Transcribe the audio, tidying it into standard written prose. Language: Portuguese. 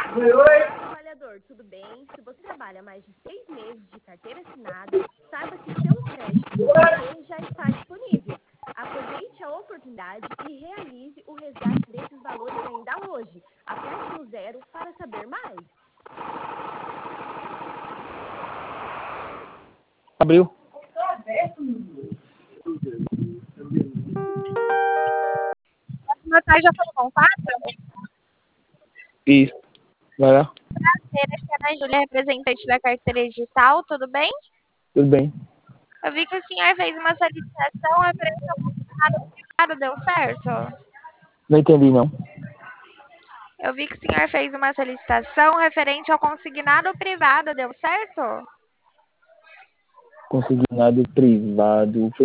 Trabalhador, tudo bem? Se você trabalha mais de 6 meses de carteira assinada, saiba que seu crédito do PT já está disponível. Aproveite a oportunidade e realize o resgate desses valores ainda hoje. Aperte no 0 para saber mais. Abriu. Boa tarde, já foi no contato? Isso. Vai lá. Prazer, aqui é a Ana Júlia, representante da carteira digital, tudo bem? Tudo bem. Eu vi que o senhor fez uma solicitação referente ao consignado privado, deu certo? Não entendi, não. Eu vi que o senhor fez uma solicitação referente ao consignado privado, deu certo? Consignado privado.